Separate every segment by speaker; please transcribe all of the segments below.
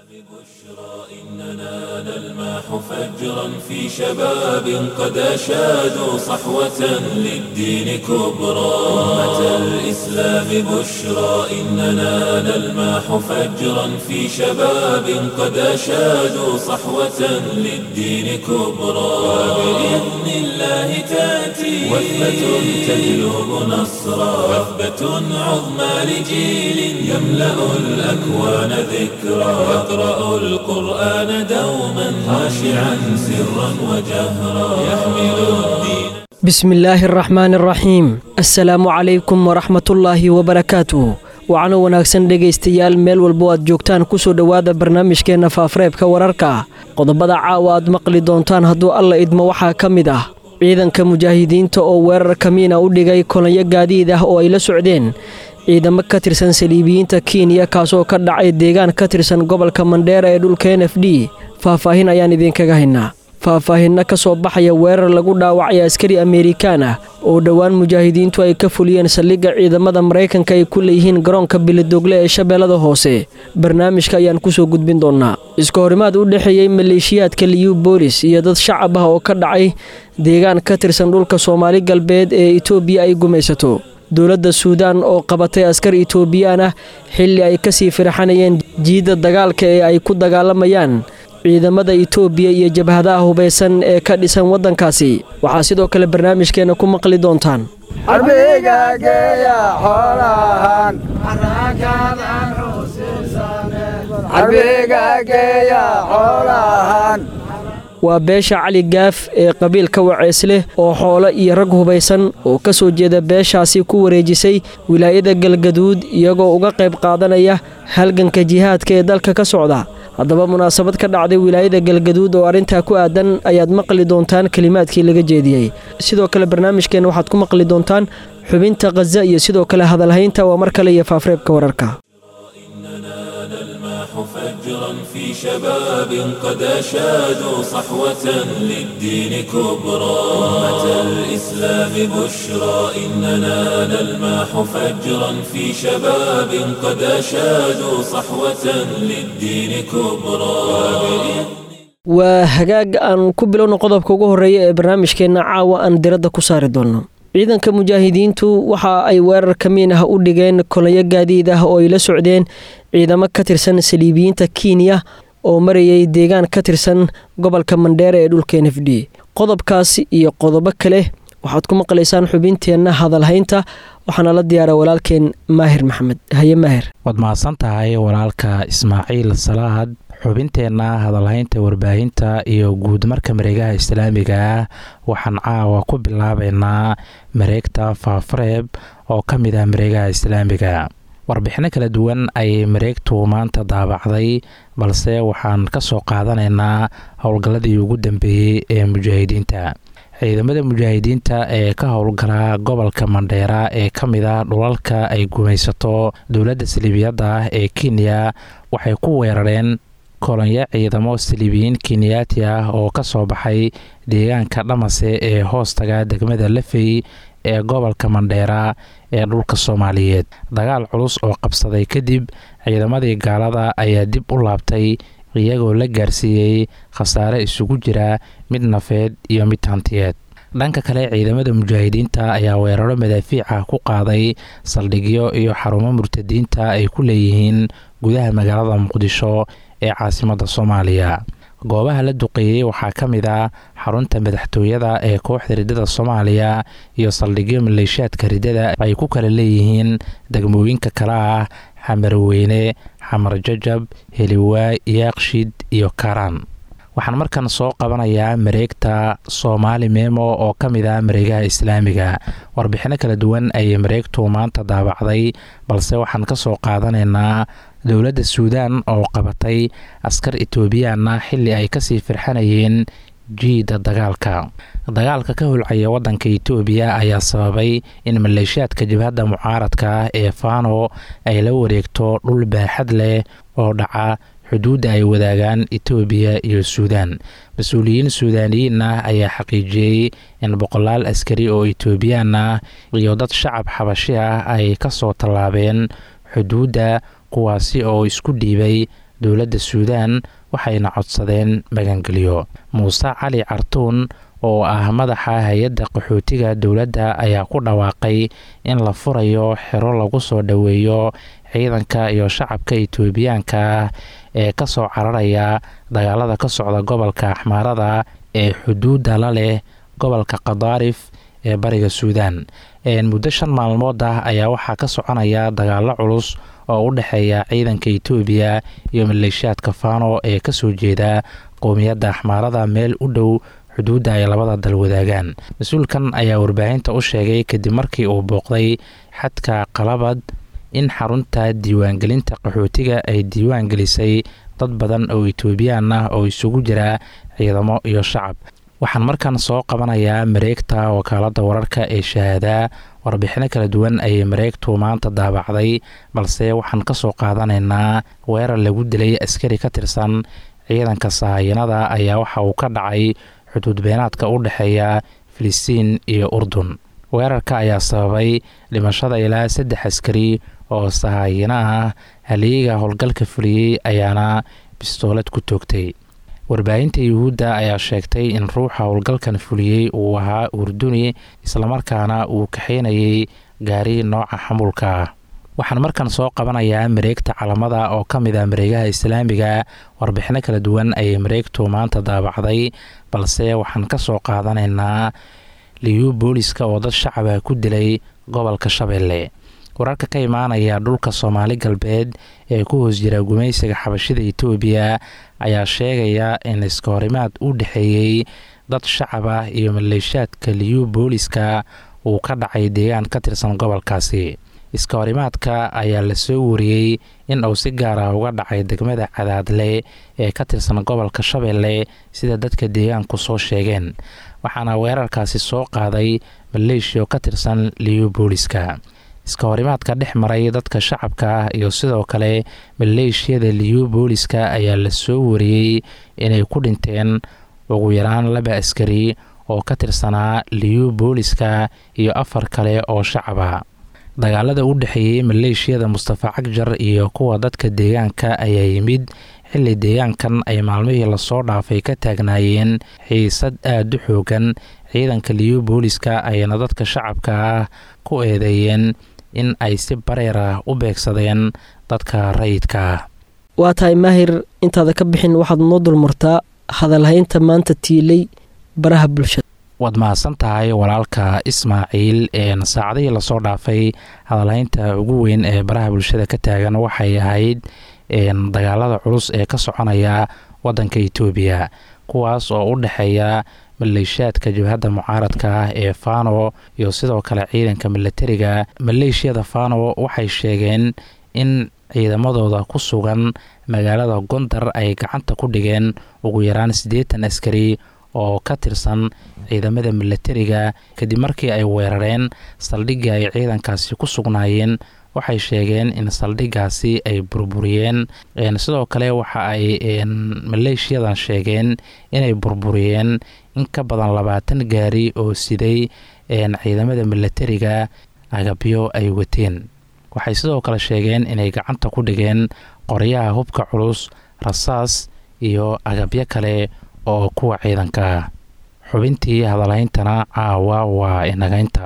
Speaker 1: إننا نلمح فجرا في شباب قد أشادوا صحوة للدين كبرى. أمة الإسلام بشرى إننا نلمح فجرا في شباب قد أشادوا صحوة للدين كبرى. وبإذن الله تأتي وثبة تجلب نصرا. وثبة عظمى لجيل يملأ الأكوان ذكرى. يقرأ القرآن دوما خاشعا سرا وجهرا. يحمل الدين.
Speaker 2: بسم الله الرحمن الرحيم. السلام عليكم ورحمة الله وبركاته. وعنا wanaagsan dhegaystayaal meel walbo aad joogtaan kusoo dhawaada barnaamijkeena faafareebka wararka. qodobada caawa aad maqli doontaan hadduu alla idmo waxaa ka mid ah ciidanka mujaahidiinta oo weerar kamiina u dhigay kolonyo gaadiid ah oo ay la socdeen ciidamo ka tirsan saliibiyiinta Kenya kaasoo ka dhacay deegaan ka tirsan gobolka Mandheera ee dhulka NFD. faahfaahin ayaan idinkaga haynaa. faahfaahinna ka soo baxaya weerar lagu dhaawacay askari Amerikaan ah oo dhawaan mujaahidiintu ay ka fuliyeen saldhigga ciidamada Mareykanka ay ku leeyihiin garoonka Bilidogle ee Shabeellada Hoose. barnaamijka ayaan ku soo gudbin doonaa. iska horimaad u dhaxeeyay maleeshiyaadka Liyu Boolis iyo dad shacab ah oo ka dhacay deegaan ka tirsan dhulka Soomaali galbeed ee Itoobiya ay gumaysato. dowladda Suudaan oo qabatay askar Itoobiyaan ah xilli ay ka sii firxanayeen jiida dagaalka ee ay ku dagaalamayaan ciidamada Itoobiya iyo jabhadaha hubeysan ee ka dhisan wadankaasi. waxaa sidoo kale barnaamijkeena ku maqli doontaan waa beesha Cali Gaaf ee qabiilka Waceys leh oo xoolo iyo rag hubeysan oo ka soo jeeda beeshaasi ku wareejisay wilaayada Galgaduud iyagoo uga qayb qaadanaya halganka jihaadka ee dalka ka socda. haddaba munaasabad ka dhacday wilaayada Galgaduud oo arinta ku aadan ayaad maqli doontaan kalimaadkii laga jeediyay. sidoo kale barnaamijkeena waxaad ku maqli doontaan xubinta Gaza iyo sidoo kale hadalhaynta waa mar kale iyo faafareebka wararka.
Speaker 1: فجرا في شباب قد أشادوا صحوة للدين كبرى. أمة الإسلام بشرى إننا نلمح فجرا في شباب قد أشادوا صحوة للدين كبرى.
Speaker 2: waa hagaag aan ku bilowno qodobka ugu horeeya ee barnaamijkeena caawa aan diradda ku saari doono. ciidanka mujaahidiintu waxa ay weerar kamiin ah u dhigeen kolonyo gaadiid ah oo ay la socdeen ciidamo ka tirsan saliibiyiinta Kenya oo marayay deegaan ka tirsan gobolka Mandheera ee dhulka NFD. qodobkaasi iyo qodobo kale waxaad ku maqlaysaan xubinteena hadalhaynta waxaana la diyaaray walaalkeen Maahir Maxamed. haye Maahir.
Speaker 3: waad mahadsan tahay walaalka Ismaaciil Salaad. xubinteena hadalhaynta warbaahinta iyo guud marka mareegaha islaamiga waxaan caawa ku bilaabeynaa mareegta Faafareeb oo ka mid ah mareegaha islaamiga. warbixino kala duwan ay mareegtu maanta daabacday balse waxaan ka soo qaadanaynaa howlgalladii ugu dambeeyay ee mujaahidiinta. ciidamada mujaahidiinta ee ka howlgala gobolka Mandheera ee ka mid ah dhulalka ay gumaysato dowladda saliibiyadda ah ee Kenya waxay ku weerareen kolonyo ciidamo saliibiyiin Kenyaati ah oo ka soo baxay deegaanka Dhamase ee hoostaga degmada Lafey ee gobolka Mandheera ee dhulka Soomaaliyeed. dagaal culus oo qabsaday kadib ciidamadii gaalada ayaa dib u laabtay iyagoo la gaarsiiyay khasaare isugu jira mid nafeed iyo mid hantiyeed. dhanka kale ciidamada mujaahidiinta ayaa weeraro madaafiic ah ku qaaday saldhigyo iyo xarumo murtadiinta ay ku leeyihiin gudaha magaalada Muqdisho ee caasimadda Soomaaliya. goobaha la duqeeyay waxaa ka mid ah xarunta madaxtooyada ee kooxda ridada Soomaaliya iyo saldhigyo maleeshiyaadka ridada ay ku kala leeyihiin degmooyinka kala ah Xamarweyne, Xamar Jajab, Heliwaa, Yaaqshid iyo Karaan. waxaan markan soo qabanayaa mareegta Soomaali Memo oo ka mid ah mareegaha islaamiga. warbixino kala duwan ay mareegtu maanta daabacday balse waxaan ka soo qaadanaynaa dowladda Suudaan oo qabatay askar Itoobiyaan ah xilli ay ka sii firxanayeen jiida dagaalka ka hulcaya wadanka Itoobiya ayaa sababay in maleeshiyaadka jabhadda mucaaradka ee Fano ay la wareegto dhul baaxad leh oo dhaca xuduudda ay wadaagaan Itoobiya iyo Suudaan. mas-uuliyiin Suudaaniyiin ah ayaa xaqiijiyay in boqolaal askari oo Itoobiyaan ah iyo dad shacab xabashi ah ay ka soo tallaabeen xuduudda kuwaasi oo isku dhiibay dowladda suudaan waxayna codsadeen magangelyo. muuse cali cartuun oo ah madaxa hay-adda qaxootiga dowladda ayaa ku dhawaaqay in la furayo xero lagu soo dhoweeyo ciidanka iyo shacabka itoobiyaanka ah ee ka soo cararaya dagaalada ka socda gobolka axmaarada ee xuduudda la leh gobolka qadaarif ee bariga suudaan. muddo 5 maalmood ah ayaa waxaa ka soconaya dagaalo culus oo u dhexeeya ciidanka itoobiya iyo maleeshiyaadka faano ee ka soo jeeda qowmiyadda axmaarada meel u dhow xuduudda ay labada dal wadaagaan. mas-uulkan ayaa warbaahinta u sheegay kadib markii uu booqday xadka qalabad in xarunta diiwaangelinta qaxootiga ay diiwaan gelisay dad badan oo itoobiyaan ah oo isugu jira ciidamo iyo shacab. waxaan markan soo qabanayaa mareegta wakaaladda wararka ee shahaada. warbixino kala duwan ayay mareegtu maanta daabacday, balse waxaan ka soo qaadanaynaa weerar lagu dilay askari ka tirsan ciidanka sahaayanada ayaa waxa uu ka dhacay xuduud beenaadka u dhexeeya filistiin iyo urdun. weerarka ayaa sababay dhimashada ilaa 3 askari oo sahaayana ah. haliyiga howlgalka fuliyey ayaana bistoolad ku toogtay. warbaahinta yuhuudda ayaa sheegtay in ruuxa howlgalkan fuliyey uu ahaa urduni islamarkaana uu kaxaynayay gaari nooca xamuulka ah. waxaan markan soo qabanayaa mareegta calamada oo ka mid ah mareegaha islaamiga. warbixino kala duwan ayay mareegtu maanta daabacday, balse waxaan ka soo qaadanaynaa liyu booliska oo dad shacaba ku dilay gobolka shabeelle. wararka ka imaanaya dhulka Soomaali galbeed ee ku hoos jira gumaysiga xabashida Itoobiya ayaa sheegaya in iskahorimaad u dhaxeeyay dad shacab ah iyo maleeshiyaadka liyu booliska uu ka dhacay deegaan ka tirsan gobolkaasi. iskahorimaadka ayaa la soo wariyey in uu si gaar ah uga dhacay degmada Cadaadle ee ka tirsan gobolka Shabeelle sida dadka deegaanku soo sheegeen, waxaana weerarkaasi soo qaaday maleeshiyo ka tirsan liyu booliska. iskahorimaadka dhex maray dadka shacabka ah iyo sidoo kale maleeshiyada liyu booliska ayaa la soo wariyey inay ku dhinteen ugu yaraan 2 askari oo ka tirsanaa liyu booliska iyo 4 kale oo shacaba. dagaalada u dhaxeeyay maleeshiyada Mustafa Cagjar iyo kuwa dadka deegaanka ayaa yimid xilli deegaankan ay maalmihii la soo dhaafay ka taagnaayeen xiisad aad u xoogan. ciidanka liyu booliska ayana dadka shacabka ah ku eedeeyeen in ay si bareer ah u beegsadeen dadka rayidka ah.
Speaker 2: waa tahay maahir, intaada ka bixin waxaad noo dulmartaa hadalhaynta maanta tiilay baraha bulshada.
Speaker 3: waad mahadsan tahay walaalka Ismaaciil. saacadihii lasoo dhaafay hadalhaynta ugu weyn ee baraha bulshada ka taagan waxay ahayd dagaalada culus ee ka soconaya wadanka Itoobiya, kuwaas oo u dhexeeya maleeshiyaadka jabhadda mucaaradka ah ee Faano iyo sidoo kale ciidanka militariga. maleeshiyada Faano waxay sheegeen in ciidamadooda ku sugan magaalada Gondar ay gacanta ku dhigeen ugu yaraan 80 askari oo ka tirsan ciidamada militariga kadib markii ay weerareen saldhigga ay ciidankaasi ku sugnaayeen. waxay sheegeen in saldhiggaasi ay burburiyeen. sidoo kale waxa ay maleeshiyadan sheegeen inay burburiyeen in ka badan 20 gaari oo siday ciidamada militariga agabyo ay wateen. waxay sidoo kale sheegeen inay gacanta ku dhigeen qoryaha hubka culus, rasaas iyo agabyo kale oo kuwa ciidanka. xubintii hadalhayntana caawa waa inagaynta.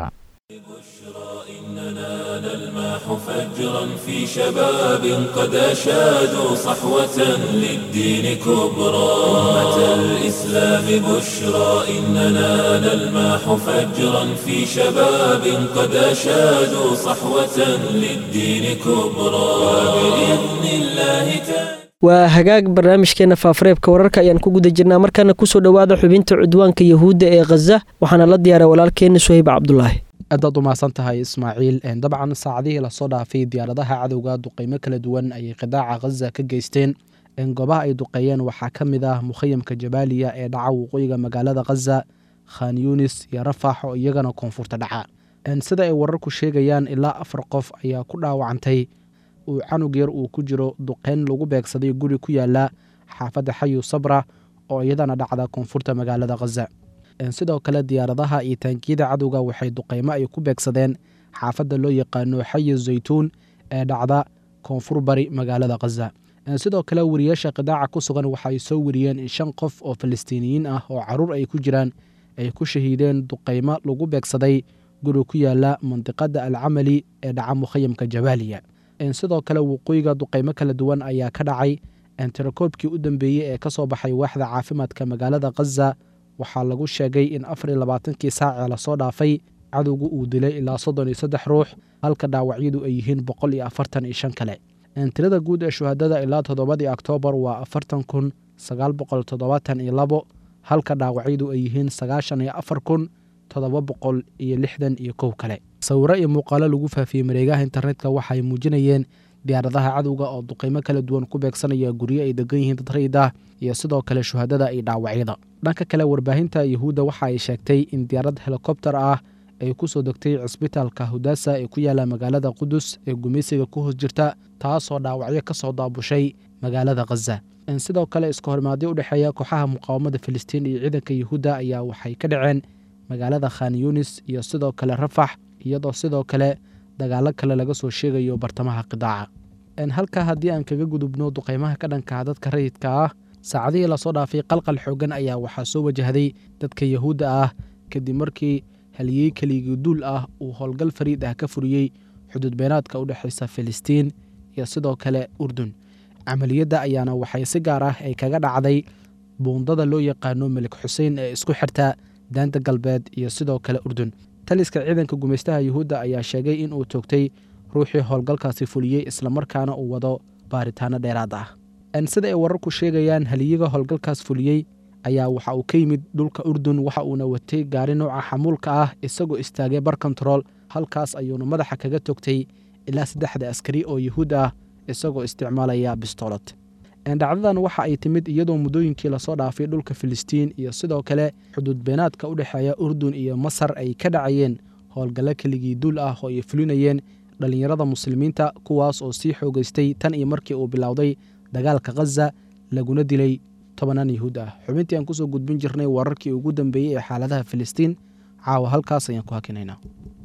Speaker 1: فجرا في شباب قد أشادوا صحوة للدين كبرى. أمة الإسلام بشرى إننا نلمح فجرا في شباب قد أشادوا صحوة للدين كبرى. وبإذن الله
Speaker 2: waa hagaag barnaamijkeena faafareebka wararka ayaan ku guda jirnaa. markaana kusoo dhowaada xubinta cudwaanka yahuudda ee Gaza, waxaana la diyaaray walaalkeena Suhayb Cabdullaahi.
Speaker 4: aadaad u mahadsan tahay Ismaaciil. dabcan saacadihii lasoo dhaafay diyaaradaha cadowga duqeymo kala duwan ayay qidaaca Gaza ka geysteen. goobaha ay duqeeyeen waxaa ka mid ah mukhayamka Jabaaliya ee dhaca waqooyiga magaalada Gaza, Khan Yunis iyo Rafax oo iyagana koonfurta dhaca. sida ay wararku sheegayaan ilaa 4 qof ayaa ku dhaawacantay uu canug yar uu ku jiro duqeyn lagu beegsaday guri ku yaala xaafadda Xayu Sabra oo iyadana dhacda koonfurta magaalada Gaza. sidoo kale diyaaradaha iyo taangiyada cadowga waxay duqeymo ay ku beegsadeen xaafadda loo yaqaano Xayu Zaytuun ee dhacda koonfur bari magaalada Gaza. sidoo kale wariyaasha qidaaca ku sugan waxay soo wariyeen in 5 qof oo falastiiniyiin ah oo caruur ay ku jiraan ay ku shahiideen duqaymo lagu beegsaday guri ku yaala mandiqada alcamali ee dhaca mukhayamka jabaaliya. sidoo kale waqooyiga duqaymo kala duwan ayaa ka dhacay. tirakoobkii u dambeeyey ee ka soo baxay waaxda caafimaadka magaalada Gaza waxaa lagu sheegay in 24kii saac lasoo dhaafay cadowgu uu dilay ilaa 33 ruux halka dhaawacyadu ay yihiin 145 kale. tirada guud ee shuhadada ilaa 7 Oktoobar waa 40,972 halka dhaawacyadu ay yihiin 94,761 kale. sawiro iyo muuqaalo lagu faafiyey mareegaha internetka waxay muujinayeen diyaaradaha cadowga oo duqaymo kala duwan ku beegsanaya guryo ay degan yihiin dad rayid ah iyo sidoo kale shuhadada iyo dhaawacyada. dhanka kale warbaahinta Yahuudda waxa ay sheegtay in diyaarad helikobtar ah ay ku soo degtay cisbitaalka Hudasa ee ku yaala magaalada Qudus ee gumeysiga ku hoos jirta taasoo dhaawacyo ka soo daabushay magaalada Gaza. sidoo kale iska hormaadyo u dhaxeeya kooxaha muqaawamada Filistiin iyo ciidanka Yahuudda ayaa waxay ka dhaceen magaalada Khan Yunis iyo sidoo kale Rafax iyadoo sidoo kale dagaalo kale laga soo sheegayo bartamaha qidaaca. halka haddii aan kaga gudubno duqaymaha ka dhanka dadka rayidka ah saacadihii lasoo dhaafay qalqal xoogan ayaa waxaa soo wajahday dadka Yahuudda ah kadib markii haliyey keligii duul ah uu howlgal fariid ah ka furiyey xuduud beenaadka u dhaxaysa Filistiin iyo sidoo kale Urdun. camaliyadda ayaana waxay si gaar ah ay kaga dhacday buundada loo yaqaano Malik Xuseen ee isku xirta daanta galbeed iyo sidoo kale Urdun. taliska ciidanka gumeystaha Yahuudda ayaa sheegay in uu toogtay ruuxii howlgalkaasi fuliyey isla markaana uu wado baaritaano dheeraad ah. sida ay wararku sheegayaan haliyiga howlgalkaas fuliyey ayaa waxa uu ka yimid dhulka Urdun waxa uuna watay gaari nooca xamuulka ah isagoo istaagay bar control halkaas ayuuna madaxa kaga toogtay ilaa 3 askari oo Yahuud ah isagoo isticmaalaya bistoolad. dhacdadan waxa ay timid iyadoo muddooyinkii lasoo dhaafay dhulka Filistiin iyo sidoo kale xuduud beenaadka u dhaxeeya Urdun iyo Masar ay ka dhacayeen howlgallo keligii duul ah oo ay fulinayeen dhalinyarada muslimiinta kuwaas oo sii xoogaystay tan iyo markii uu bilowday dagaalka Gaza laguna dilay 10 Yahuud ah. xubintii aan kusoo gudbin jirnay wararkii ugu dambeeyey ee xaaladaha Filistiin caawa halkaas ayaan ku hakinaynaa.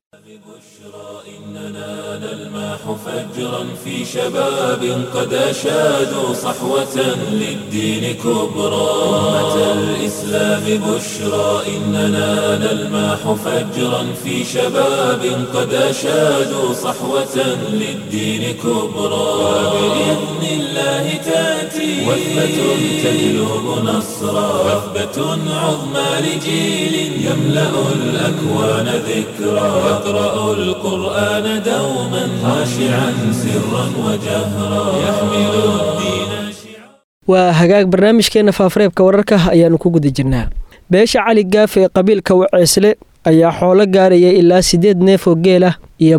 Speaker 1: إننا نلمح فجرا في شباب قد أشادوا صحوة للدين كبرى. أمة الإسلام بشرى إننا نلمح فجرا في شباب قد أشادوا صحوة للدين كبرى. وبإذن الله تأتي وثبة تجلب نصرا وثبة عظمى لجيل يملأ الأكوان ذكرى يقرأ القرآن دوما خاشعا سرا وجهرا يحمل الدين
Speaker 2: waa hagaag barnaamijkeena faafareebka wararka ayaanu ku guda jirnaa. beesha cali gaaf ee qabiilka Waceesle ayaa xoolo gaaraya ilaa 8 neef oo geel ah iyo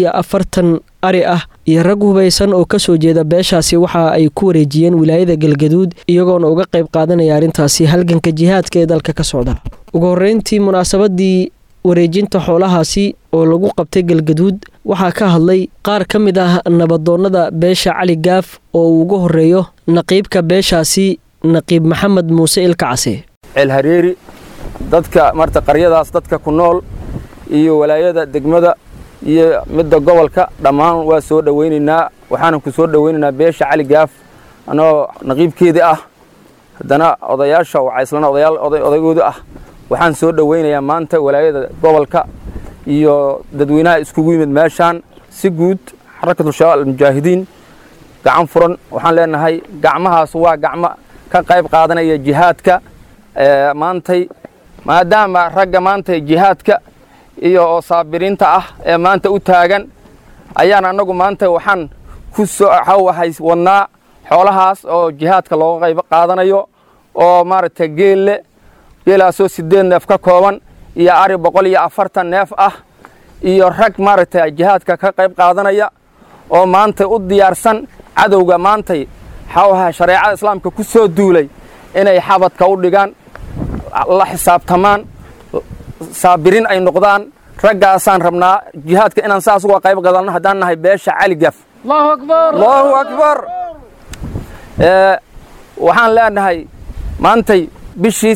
Speaker 2: 140 ari ah iyo rag hubaysan oo ka soo jeeda beeshaasi waxa ay ku wareejiyeen wilaayada Galgaduud iyagoona uga qayb qaadanaya arintaasi halganka jihaadka ee dalka ka socda. ugu horeyntii munaasabadii wareejinta xoolahaasi oo lagu qabtay Galgaduud waxaa ka hadlay qaar ka mid ah nabadoonnada beesha cali gaaf oo ugu horeeyo naqiibka beeshaasi naqiib maxamed muuse ilkacase.
Speaker 5: Hareeri dadka marta qaryadaas dadka ku nool iyo walaayada degmada iyo midda gobolka dhammaan waa soo dhaweynaynaa. waxaan ku soo dhaweynaynaa beesha cali gaaf anoo naqiibkeedii ah haddana odayaasha Waceeslana odaygooda ah waxaan soo dhaweynayaa maanta walaayada gobolka iyo dadweynaha iskugu yimid meeshaan si guud xarakatu shabaab al-mujaahidiin gacan furan waxaan leenahay gacmahaas waa gacmo ka qayb qaadanaya jihaadka maantay maadaama ragga maanta jihaadka iyo saabiriinta ah ee maanta u taagan ayaan anagu maanta waxaan ku soo wadnaa xoolahaas oo jihaadka looga qayb qaadanayo oo maaragtay geelaasoo 8 neef ka kooban iyo ari 140 neef ah iyo rag maaragtay jihaadka ka qayb qaadanaya oo maanta u diyaarsan cadowga maanta shareecada islaamka ku soo duulay inay xabadka u dhigaan la xisaabtamaan saabiriin ay noqdaan raggaasaan rabnaa jihaadka inaan saas uga qayb qaadanno haddaan nahay beesha cali gaaf. Allahu akbar Allahu akbar. waxaan leenahay maantay bishii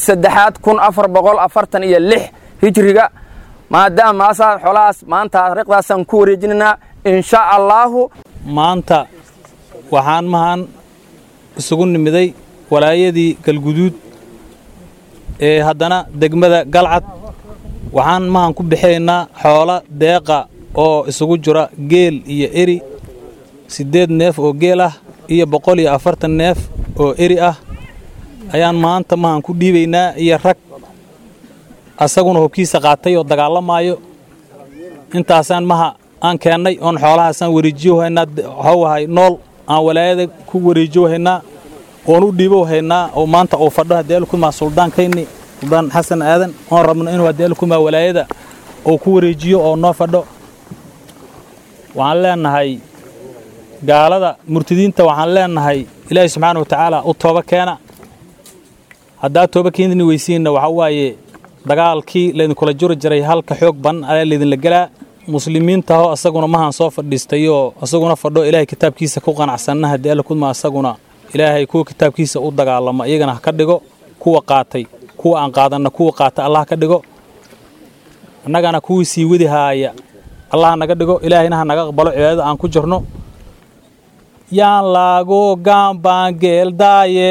Speaker 5: 3,446 hijriga maadaama asaa xoolahaas maanta taariikhdaasaan ku wareejinaynaa insha Allah.
Speaker 6: maanta waxaan isugu nimiday walaayadii galguduud ee haddana degmada galcad waxaan mahan ku bixinaynaa xoola deeqa oo isugu jira geel iyo eri 8 neef oo geel ah iyo 140 neef oo eri ah ayaan maanta mahan ku dhiibaynaa iyo rag asaguna hubkiisa qaatay oo dagaalamaayo intaasaan maha aan keennay oon xoolahaasaan wareejiyo haynaa hawahay nool aan walaayada ku wareejiyo haynaa oon u dhiibo haynaa oo maanta oo fadho hadeel kuma suldaankayni suldaan xasan aadan oon rabno inuu hadeel kuma walaayada oo ku wareejiyo oo noo fadho waxaan leenahay gaalada murtidiinta waxaan leenahay ilaahay subxaanahu wa tacaala u tooba keena haddaa tooba keeni weysiinna waxa waaye dagaalkii laydinkula juri jiray halka xoog ban ayaa laydinla galaa muslimiinta oo asaguna mahan soo fadhiistay oo asaguna fadho ilaahay kitaabkiisa ku qanacsanna hadii alla kuma asaguna ilaahay kuwa kitaabkiisa u dagaalama iyagana ka dhigo kuwa qaatay kuwa aan qaadanna kuwa qaata Allah ka dhigo annagana kuwii sii wadi haaya Allah naga dhigo ilaahayna naga aqbalo cibaadada aan ku jirno yaan laago gaambangeel daaye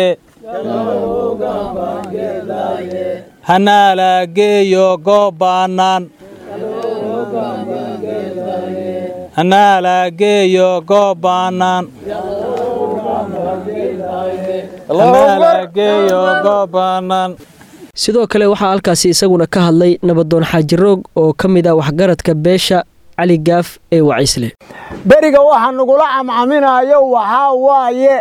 Speaker 6: hanaala geeyo goobaanaan hanaala geeyo goobaanaan hanaala geeyo goobaanaan
Speaker 2: sidoo kale waxaa halkaasi isaguna ka hadlay nabadoon xaaji roog oo ka mid ah waxgaradka beesha cali gaaf ee wacisle
Speaker 7: beriga waxa nagula camcaminayo waxaa waaye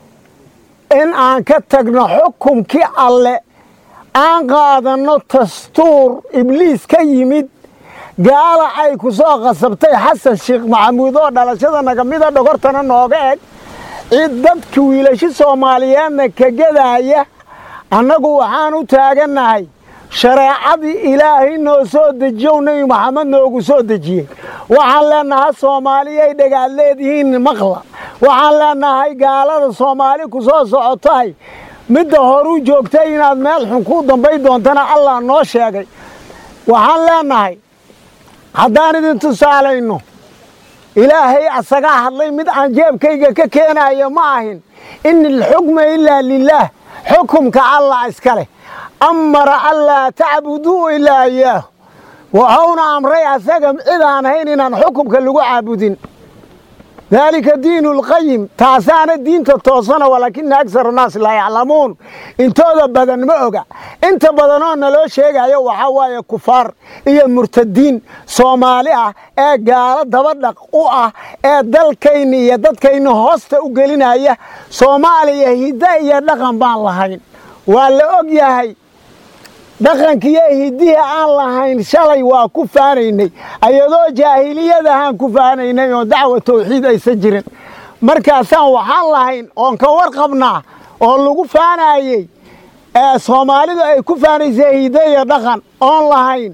Speaker 7: in aan ka tagno xukumkii alle aan qaadanno dastuur ibliis ka yimid gaala ay ku soo qasabtay xasan sheekh maxamuud oo dhalashada naga mida dhogortana nooga eg cid dadka wiilasha Soomaaliyeedna ka gadaaya annagu waxaan u taagannahay shareecadii ilaahay noo soo dejiyo nabi maxamed noogu soo dejiyay waxaan leenahay Soomaaliyeed dhagaad leedihiin maqla waxaan leenahay gaalada Soomaali ku soo socotay midda horu joogtay inaad meel xun ku dambay doontana Allah noo sheegay waxaan leenahay haddaan idin tusaalayno ilaahay asaga hadlay mid aan jeebkayga ka keenayo ma ahin in al-hukma illa lillah xukumka Allah iskale amara alla ta'budu illa iyyah wa hawna amray asaga cid aan ahayn inaan xukumka lagu caabudin ذلك دين القيم تاسانا دين توصنا ولكن أكثر الناس لا يعلمون انتو بدن مؤقع انت بدنون لو شيء ايو وحوايا كفار ايا مرتدين صوماليا ايه قالة دبادق اوه ايه دالكيني يدادكيني هوست اقلين ايه صوماليا هدايا لغن بان لهين ولا اوغيهي dhaqankiyo hidiya aan lahayn shalay waa ku faanaynay ayadoo jaahiliyada aan ku faanaynay oo dacwo tawxiid aysan jirin markaasaan waxaan lahayn oon ka warqabnaa oo lagu faanayay Soomaalidu ay ku faanaysay hidiya dhaqan oon lahayn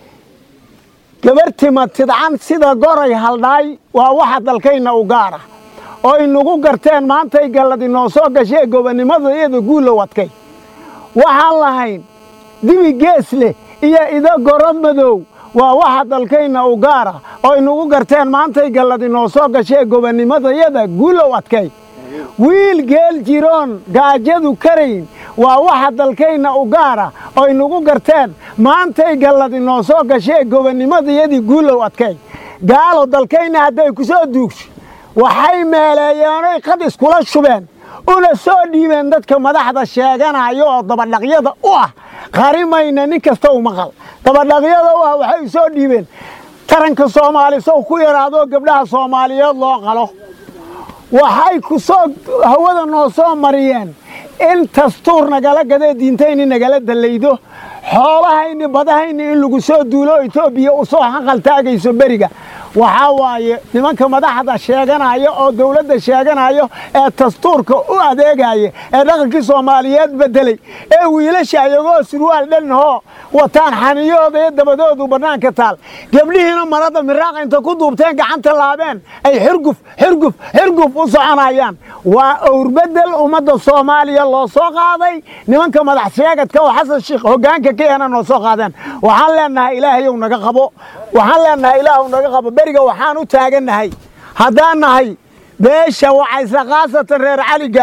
Speaker 7: gabartima tidcan sida goray haldhaay waa waxa dalkayna u gaara oo inagu garteen maantay galadi noo soo gashay gobonimada iyada guul la wadkay waxaan lahayn dibi geesle iyo ida gorod madow waa waxa dalkayna u gaara oo inagu garteen maantay galadi noo soo gashay gobonimadayada guulow adkay wiil geel jiroon gaajadu karayn waa waxa dalkayna u gaara oo inagu garteen maantay galadi noo soo gashay gobonimadayadii guulow adkay gaalo dalkayna hadday ku soo duugso waxay meeleeyeen qad iskula shubeen una soo dhiibeen dadka madaxda sheeganayo oo dabadhaqyada u ah qarimayna nin kasta u maqal dabadhaqyada u ah waxay soo dhiibeen taranka Soomaali soo ku yaraado gabdhaha Soomaaliyeed loo qalo waxay ku soo hawada noo soo mariyeen in dastuur nagala gaday diintayni nagala dalaydo xoolahayni badahayni in lagu soo duulo Itoobiya u soo hanqal taagayso beriga waxa waaye nimanka madaxda sheeganayo oo dawladda sheeganayo ee dastuurka u adeegaya ee dhaqankii Soomaaliyeed bedelay ee wiilasha ayagoo surwaal dhanho wataan xaniyooda ee dabadoodu banaanka taal gabdhihiina marada miraaq inta ku duubteen gacanta laabeen ay xirguf u soconayaan waa awrbedel ummadda Soomaaliya loo soo qaaday nimanka madax sheegadka oo xasan sheekh hogaanka keena noo soo qaadeen waxaan leenahay ilaahay uu naga qabo waxaan leenahay ilaahay uu naga qabo beriga waxaan u taaganahay haddaan nahay beesha waxay saqaasatan reer cali gaaf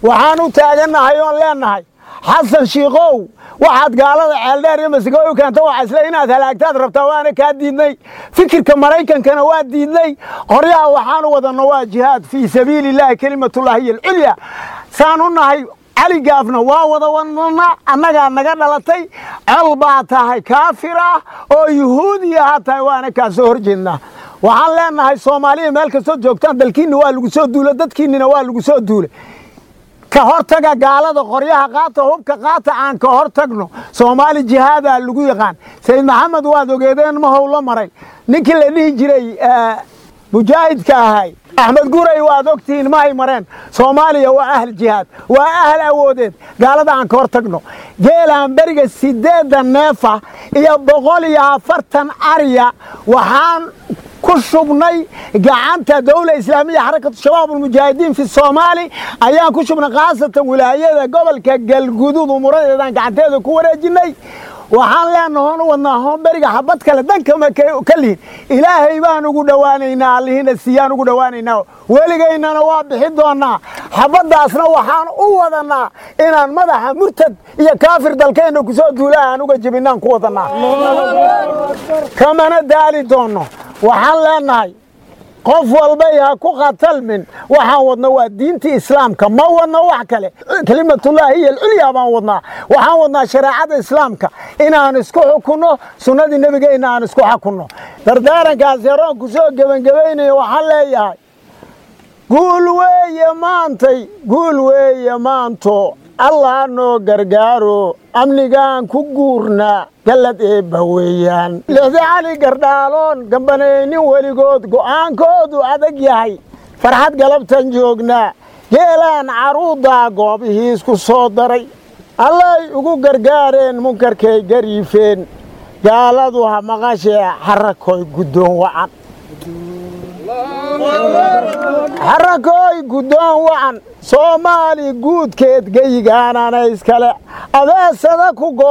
Speaker 7: waxaan u taagannahay oon leennahay xasan shiikow waxaad gaalada ceeldheer iyo masigooy u keenta waxa isle inaad halaagtaad rabtaa waana kaa diidnay fikirka maraykankana waa diidnay qoryaha waxaanu wadanno waa jihaad fii sabiilillaahi kelimatullaahi hiya alculya saan u nahay cali gaafna waa wada wadnana annagaa naga dhalatay col baa tahay kaafir ah oo yuhuudiya ha tahay waana kaa soo horjeednaa waxaan leennahay soomaaliya meel kastoo joogtaan dalkiinna waa lagu soo duula dadkiinnina waa lagu soo duulay ka hortaga gaalada qoryaha qaata hubka qaata aan ka hortagno soomaali jihaadaa lagu yaqaan sayid maxamed waad ogeedeen ma howlo maray ninkii la dhihi jiray mujaahidka ahay axmed guray waad ogtihiin mahay mareen soomaaliya waa ahl jihaad waa ahl awoodeed gaalada aan ka hortagno geelaan beriga 8 neefa iyo 140 ariya waxaan ku shubnay gacanta dawla islaamiya xarakatu shabaab ulmujaahidiin fi soomaali ayaan ku shubnay khaasatan wilaayada gobolka galguduud umuradeedaan gacanteeda ku wareejinay waxaan leenahoon u wadnaa hoon beriga xabad kale dankama ka lihin ilaahay baan ugu dhowaanaynaa allihina siyaan ugu dhowaanaynaa weligaynana waa bixi doonnaa xabaddaasna waxaan u wadannaa inaan madaxa murtad iyo kaafir dalkeenna ku soo duula aan uga jebinaan ku wadannaa kamana daali doonno waxaan leenahay qof walbay ha ku qatalmin waxaan wadna waa diintii islaamka ma wadno wax kale kelimatullaahi hiya alculya baan wadnaa waxaan wadnaa shareecada islaamka inaan isku xukunno sunnadii nebigeenna aan isku xukunno dardaarankaas yaroon ku soo gebangebaynayo waxaan leeyahay guul weeye maanto allah noo gargaaro amnigaan ku guurnaa gallad eebba weeyaan lixda cali gardhaaloon gambanaynin weligood go'aankoodu adag yahay farxad galabtan joognaa geelaan carruuddaa goobihiis ku soo daray allay ugu gargaareen munkarkay gariifeen gaaladu ha maqashee xarrakoy guddoon wacan xarrakooy guddoon wacan soomaali guudkeed geyigaanana iskale abeesada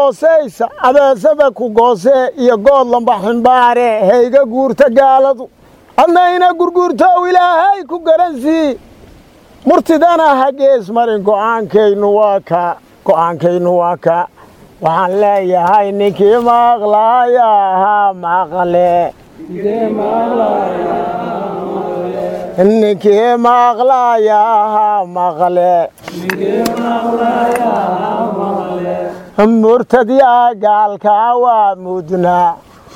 Speaker 7: ku goosee iyo good lamba ximbaare hayga guurta gaaladu adnayna gurguurtow ilaahay ku garansii murtidana ha gees marin go'aankaynu waa kaa waxaan leeyahay ninkii maqlaaya ha maqle ninkii maqlaaya ha maqle murtadyaa gaalkaa waa mudnaa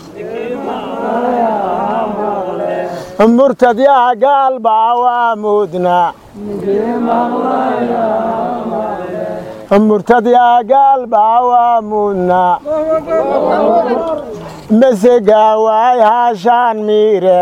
Speaker 7: murtadyaa gaalbaa waa mudnaa murtadyaa gaalbaa waa mudnaa masegaa waay haashaan miire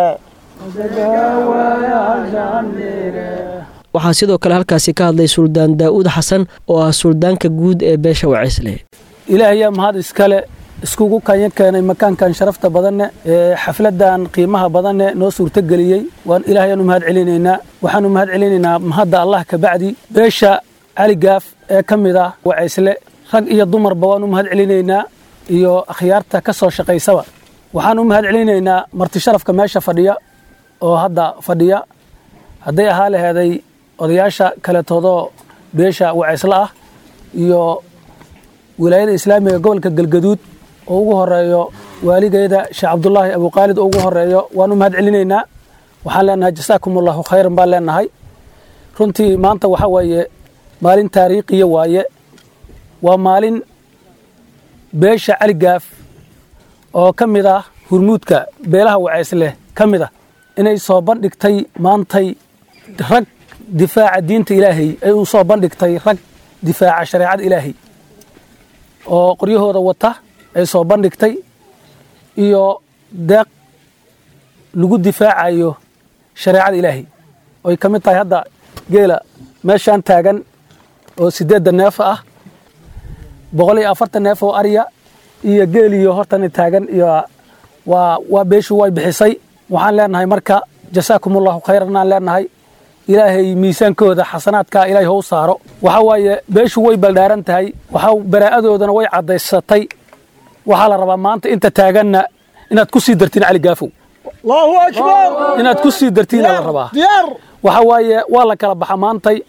Speaker 2: waxaa sidoo kale halkaasi ka hadlay suldaan daa'uud xasan oo ah suldaanka guud ee beesha wacisle
Speaker 8: ilaahayaa mahad iskale iskugu kanya keenay makaankan sharafta badanne ee xafladan qiimaha badanne noo suurtageliyey waan ilaahayaan u mahad celinaynaa waxaan u mahad celinaynaa mahadda allah ka bacdi beesha cali gaaf ee ka mid ah wacisle rag iyo dumarba waan u mahad celinaynaa iyo akhyaarta ka soo shaqaysaba waxaan u mahad celinaynaa marti sharafka meesha fadhiya oo hadda fadhiya hadday ahaa laheeday odayaasha kaletoodoo beesha wacisle ah iyo wilaayada islaamiga gobolka galgaduud oo ugu horeeyo waaligeeda sheekh cabdulaahi abuqaalid oo ugu horeeyo waan u mahad celinaynaa waxaan leenahay jasaakumullahu khayran baan leenahay runtii maanta waxaa waaye maalin taariikhiya waaye waa maalin beesha cali gaaf oo ka mid ah hurmuudka beelaha wacisle ka mid ah inay soo bandhigtay maantay rag difaaca diinta ilaahay ay u soo bandhigtay rag difaaca shareecada ilaahay oo qoryahooda wata ay soo bandhigtay iyo deeq lagu difaacayo shareecada ilaahay oy ka mid tahay hadda geela meeshaan taagan oo 8 neef ah 140 neef oo ariya iyo geeliyo hortan taagan iyo waa beeshu way bixisay waxaan leenahay marka jasaakumullahu khayran aan leenahay ilaahay miisaankooda xasanaadka ilaahay hoo saaro waxa waaye beeshu way baldaaran tahay waxa baraa'adoodana way cadaysatay waxa la rabaa maanta inta taaganna inaad ku sii dartiin cali gaafow Allahu akbar inaad ku sii dartiin la rabaa waxa waaye waa la kala baxa maantay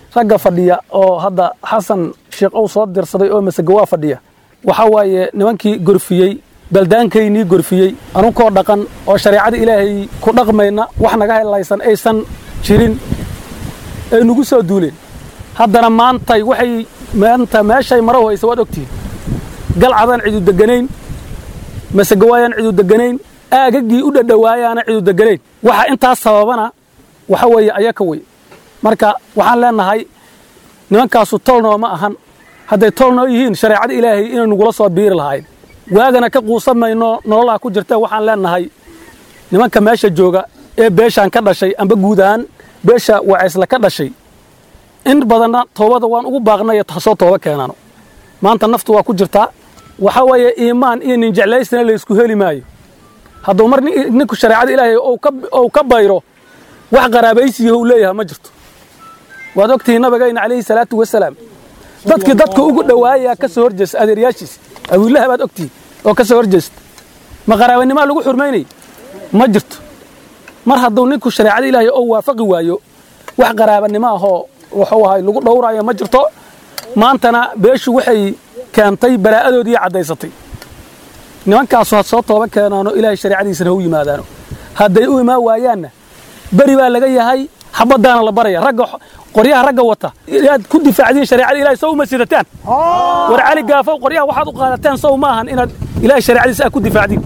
Speaker 8: ragga fadhiya oo hadda xasan sheekh uu soo dirsaday oo masagawaa fadhiya waxa waaye nimankii gorfiyey baldaankaynii gorfiyey anunkoo dhaqan oo shareecada ilaahay ku dhaqmayna wax naga helaysan aysan jirin ay nagu soo duuleen haddana maantay waxay maanta meeshay maro haysa waad ogtihiin galcadaan cidu deganayn masagawaayaan cidu deganayn aagaggii u dhadhawaayaana cidu deganayn waxa intaas sababana waxa weeye ayaka wey marka waxaan leenahay nimankaasu tolnoo ma ahan hadday tolnoo yihiin shareecada ilaahay inay nagula soo biiri lahayn waagana ka quusamayno nololaha ku jirta waxaan leenahay nimanka meesha jooga ee beeshaan ka dhashay amba guud ahaan beesha wacaysla ka dhashay in badanna toobada waan ugu baaqnay soo tooba keenaano maanta naftu waa ku jirtaa waxa weeye iimaan iyo nin jeclaysana la isku heli maayo hadduu mar ninku shareecada ilaahay ou ka bayro wax qaraabaysiyo uu leeyahay ma jirto waad ogtihiin nabigayna calayhi salaatu wasalaam dadkii dadka ugu dhawaaya ka soo horjeesta adeeryaashiis awiilaha baad ogtihiin oo ka soo horjeesta ma qaraabanimo lagu xurmaynay ma jirto mar hadduu ninku shareecada ilaahay oo waafaqi waayo wax qaraabanimo ahoo wuxuu ahay lagu dhowraayo ma jirto maantana beeshu waxay keentay baraa'adoodii caddaysatay nimankaasu had soo tooba keenaano ilaahay shareecadiisana u yimaadaano hadday u imaan waayaanna beri baa laga yahay xabadaana la baraya ragga qoryaha ragga wata inaad ku difaacdiin shareecada ilaahay sow ma sidataan war cali gaafow qoryaha waxaad u qaadataan sow ma ahan inaad ilaahay shareecadiisa aad ku difaacdiin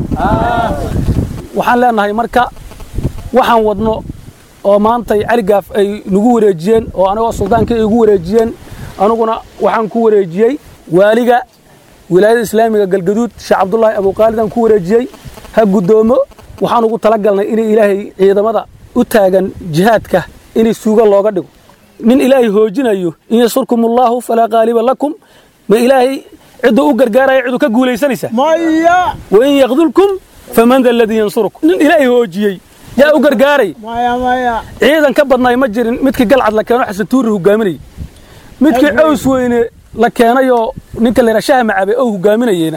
Speaker 8: waxaan leenahay marka waxaan wadno oo maantay cali gaaf ay nagu wareejiyeen oo anagoo suldaanka ay ugu wareejiyeen anuguna waxaan ku wareejiyey waaliga wilaayada islaamiga galgaduud sheekh cabdullaahi abuuqaalidan ku wareejiyey ha guddoomo waxaan ugu talagalnay inay ilaahay ciidamada u taagan jihaadka inay suuga looga dhigo nin ilaahay hoojinayo in yasurkumullaahu falaa qaaliba lakum ma ilaahay cidduu u gargaaraya ciduu ka guulaysanaysa maya wain yakdulkum faman da aladii yansurukum nin ilaahay hoojiyey yaa u gargaaray ciidan ka badnaay ma jirin midkii galcad la keeno xasan tuuri hogaaminayay midkii caws weyne la keenayoo ninka la shaha macabe oo hogaaminayeyna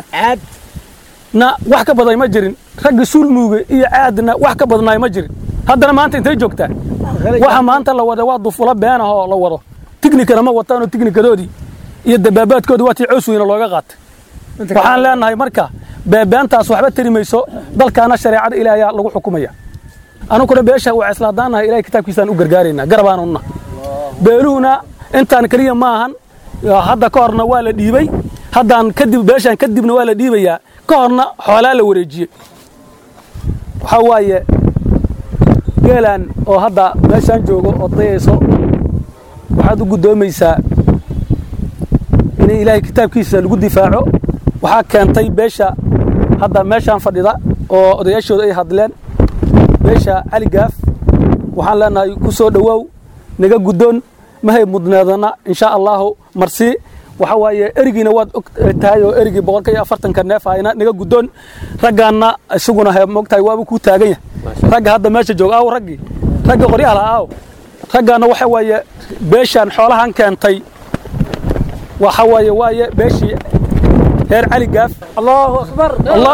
Speaker 8: na wax ka baday ma jirin ragga sulnuuga iyo caadna wax ka badnaay ma jirin haddana maanta intay joogtaa waxa maanta la wada waa dufula beenahoo la wado tiknikana ma wataanoo tiknikadoodii iyo dabaabaadkoodii waa tii caws weyne looga qaatay waxaan leenahay marka beebeentaas waxba tari mayso dalkaana shareecada ilaahay lagu xukumaya anuguna beesha waa islaadaanahay ilaahay kitaabkiisaan u gargaaraynaa garabaanuna beeluhuna intaan kaliya ma ahan hadda ka horna waa la dhiibay haddaan kadib beeshaan kadibna waa la dhiibayaa ka horna xoolaa la wareejiyey waxaa waaye geelaan oo hadda meeshaan joogo oo dayayso waxaad u guddoomaysaa inay ilaahay kitaabkiisa lagu difaaco waxaa keentay beesha hadda meeshaan fadhida oo odayaashooda ay hadleen beesha cali gaaf waxaan leenahay ku soo dhowaaw naga guddoon mahay mudneedana insha allahu marsi waxa waaye erigiina waad og tahay oo erigii 140 neef ayna naga guddoon raggaanna isaguna moogtahay waaba ku taagan yahay ragga hadda meesha jooga aw ragga qoryaha aw raggaanna waxa waaye beeshaan xoolahan keentay waxa waaye beeshii heer cali gaaf allahu akbar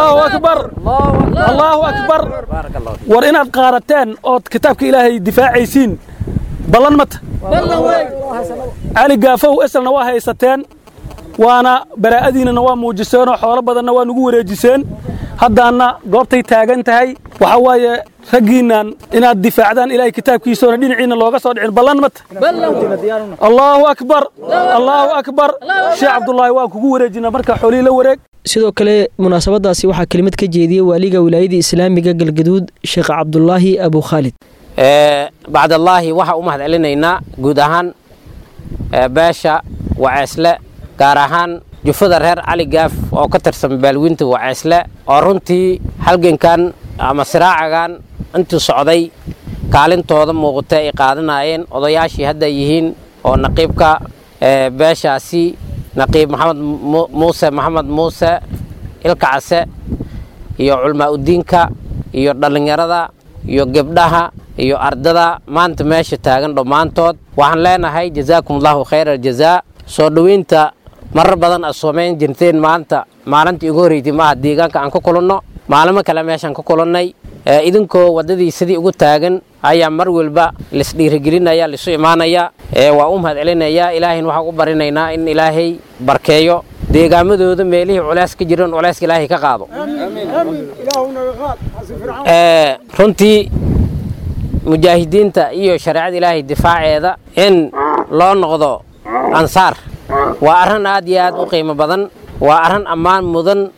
Speaker 8: war inaad qaarateen ood kitaabka ilaahay difaacaysiin ballan mata cali gaafow eselna waa haysateen waana baraa'adiinana waa muujiseenoo xoolo badanna waa nagu wareejiseen haddaanna goobtay taagan tahay waxa waaye raggiinnan inaad difaacdaan ilaahay kitaabkiisoona dhinaciinna looga soo dhicin ballan mata allahu akbar sheekh cabdullaahi waa kugu wareejinaa marka xoolihii la wareeg
Speaker 2: sidoo kale munaasabadaasi waxaa kelimad ka jeediyey waaliga wilaayada islaamiga galgaduud sheekh cabdullaahi abu khaalid
Speaker 9: bacdallaahi waxaa u mahad celinaynaa guud ahaan beesha waceysle gaar ahaan jufada reer cali gaaf oo ka tirsan baalwiinta waceysle oo runtii halgankan ama siraacagan intuu socday kaalintooda muuqata ay qaadanayeen odayaashii hadda yihiin oo naqiibka beeshaasi naqiib maxamed muuse ilkacase iyo culmaa udiinka iyo dhallinyarada iyo gabdhaha iyo ardada maanta meesha taagan dhammaantood waxaan leenahay jazaakumullahu khayra aljazaa soo dhoweynta marar badan aad soomayn jirteen maanta maalintii ugu horreysay maaha deegaanka aan ku kulanno maalimo kale meeshaan ku kulannay idinkoo waddadii sidii ugu taagan ayaa mar walba lisdhiirigelinaya lisu imaanaya waa u mahadcelinaya ilaahayna waxaan u barinaynaa in ilaahay barkeeyo deegaamadooda meelihii culays ka jiran culayska ilaahay ka qaado runtii mujaahidiinta iyo shareecada ilaahay difaaceeda in loo noqdo ansaar waa arrin aad iyo aad u qiimo badan waa arrin ammaan mudan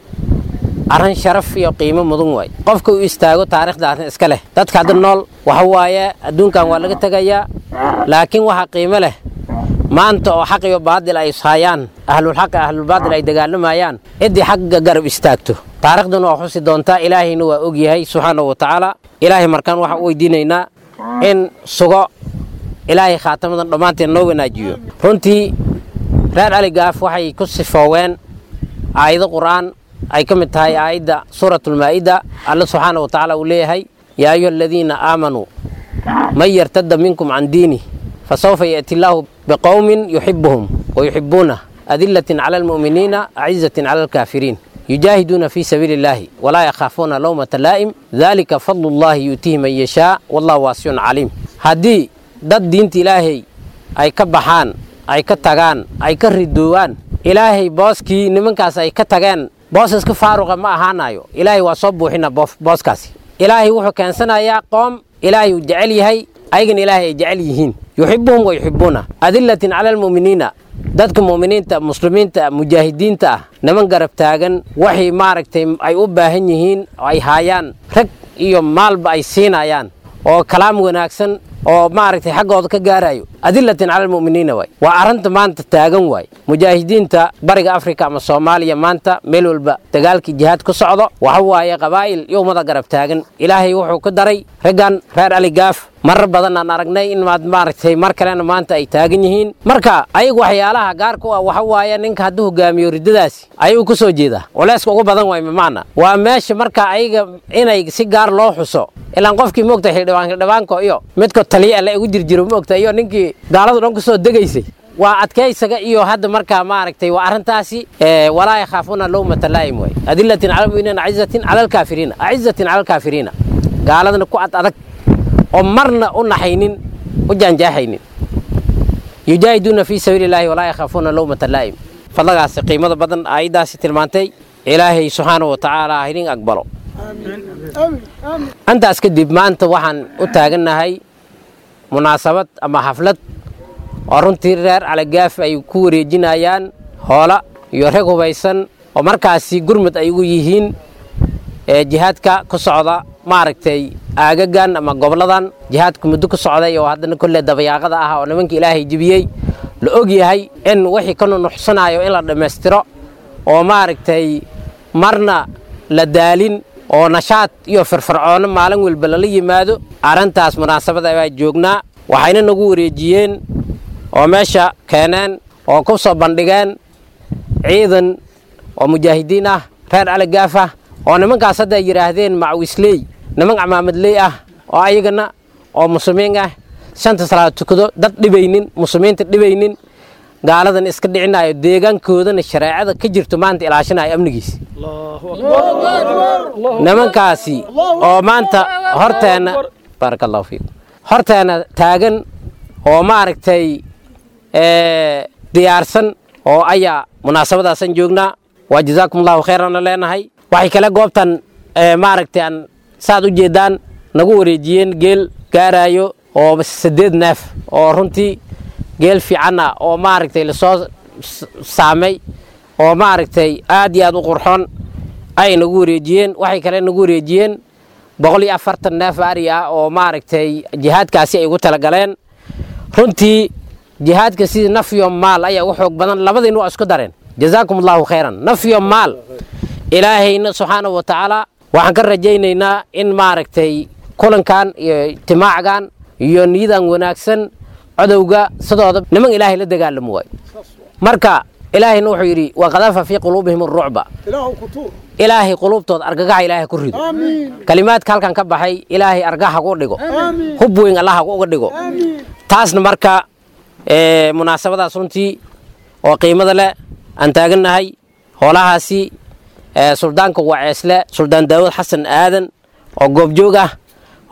Speaker 9: arrin sharaf iyo qiimo mudan waay qofka uu istaago taariikhdaasna iska leh dadka hadda nool waxa waaye adduunkan waa laga tegayaa laakiin waxa qiimo leh maanta oo xaq iyo baadil ay ishayaan ahlul xaq ahlul baadil ay dagaalamayaan cidii xaqga garab istaagto taariikhduna waa xusi doontaa ilaahayna waa og yahay subxaanahu wa tacaala ilaahay markaan waxaan u weydiinaynaa in sugo ilaahay khaatamadan dhammaanteen noo wanaajiyo runtii reer cali gaaf waxay ku sifooween aayado qur'aan ay ka mid tahay aayadda suuratulmaa'ida alla subxaanahu wa tacaala uu leeyahay yaa ayuha aladiina aamanuu man yartadda minkum can diinih fasawfa ya'ti illaahu biqowmin yuxibuhum wayuxibuunah adillatin cala almu'miniina acizatin cala alkaafiriin يجاهدون في سبيل الله ولا يخافون لومة لائم ذلك فضل الله يؤتيه من يشاء والله واسع عليم هدي ضد دينت إلهي أي كبحان أي كتغان أي كردوان إلهي بوسكي نمنكاس أي كتغان بوسس كفاروغ ما هانايو إلهي وصبو حين بوسكاسي إلهي وحو كان سنة يا قوم إلهي يجعلي هاي أيغن إلهي يجعليهن يحبهم ويحبونه أذلة على المؤمنين dadka muuminiinta muslimiinta mujaahidiinta niman garab taagan waxay maaragtay ay u baahan yihiin ay haayaan rag iyo maalba ay siinayaan oo kalaam wanaagsan oo maaragtay xaqooda ka gaarayo adillatin cala almu'miniina way waa arrinta maanta taagan way mujaahidiinta bariga afrika ama soomaaliya maanta meel walba dagaalkii jihaad ku socdo waxa waaye qabaa'il iyo ummada garab taagan ilaahay wuxuu ku daray raggan reer cali gaaf marar badan aan aragnay in maaragtay mar kalena maanta ay taagan yihiin marka ayagu waxyaalaha gaarka ah waxa waaye ninka hadduu hogaamiyo ridadaasi ayuu ku soo jeedaa culayska ugu badan waay maana waa meesha marka ayaga inay si gaar loo xuso ilaan qofkii moogta xildhibaanka iyo midka taliya la ugu jirjiro moogta iyo ninkii gaaladu dhan ku soo degaysay waa adkaysaga iyo hadda marka maaragtay waa arrintaasi walaa yakhaafuna lawmata laa'im way adillatin cala almu'miniina acizatin cala alkaafiriina acizatin cala alkaafiriina gaaladana ku adag oo marna u naxaynin u jaanjaaxaynin yujaahiduuna fii sabiili illaahi walaa yakhaafuuna lawmata laa'im fadlagaasi qiimada badan aayaddaasi tilmaantay ilaahay subxaanahu wa tacaala ha idin aqbalo antaas kadib maanta waxaan u taagannahay munaasabad ama xaflad oo runtii reer calagaaf ay ku wareejinayaan hoola iyo rag hubaysan oo markaasi gurmud ay ugu yihiin jihaadka ku socda maaragtay aagagan ama goboladan jihaadka muddo ku socday oo haddana kolle dabayaaqada ah oo nimanka ilaahay jibiyey la og yahay in wixii ka nuxsanayo in la dhammaystiro oo maaragtay marna la daalin oo nashaad iyo firfircoono maalin walba lala yimaado arrintaas munaasabada baa joognaa waxayna nagu wareejiyeen oo meesha keeneen oo ku soo bandhigeen ciidan oo mujaahidiin ah reer calagaaf ah oo nimankaas hadda ay yidhaahdeen macwisley niman camaamadley ah oo ayagana oo muslimiin ah shanta salaad tukado dad dhibaynin muslimiinta dhibaynin gaaladan iska dhicinayo deegaankoodana shareecada ka jirto maanta ilaashinayo amnigiisa nimankaasi oo maanta horteena barakallahu fiikum horteena taagan oo maaragtay diyaarsan oo ayaa munaasabadaasan joognaa waa jazaakumullahu khayran leenahay waxay kale goobtan maaragtay aan saad u jeedaan nagu wareejiyeen geel gaarayo oo 8 neef oo runtii geel fiican ah oo maaragtay la soo saamay oo maaragtay aad iyo aad u qurxoon ay nagu wareejiyeen waxay kale nagu wareejiyeen 140 neef ari ah oo maaragtay jihaadkaasi ay ugu talagaleen runtii jihaadka sidii naf iyo maal ayaa u xoog badan labadiina waa isku dareen jazaakumullahu khayran naf iyo maal ilaahayna subxaanahu wa tacaala waxaan ka rajaynaynaa in maaragtay kulankan iyo ijtimaacgan iyo niyadan wanaagsan cadowga sidooda niman ilaahay la dagaalamo waay marka ilaahayna wuxuu yidhi waqadafa fii quluubihim arucba ilaahay quluubtooda argagaxa ilaahay ku rido kalimaadka halkan ka baxay ilaahay argaxa ku dhigo hub weyn allaha uga dhigo taasna marka munaasabadaas runtii oo qiimada leh aan taagannahay hoolahaasi suldaanka waceesle suldaan daawud xasan aadan oo goobjoog ah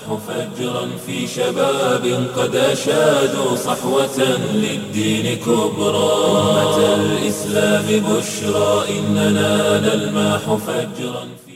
Speaker 1: نلمح فجرا في شباب قد أشادوا صحوة للدين كبرى أمة الإسلام بشرى إننا نلمح فجرا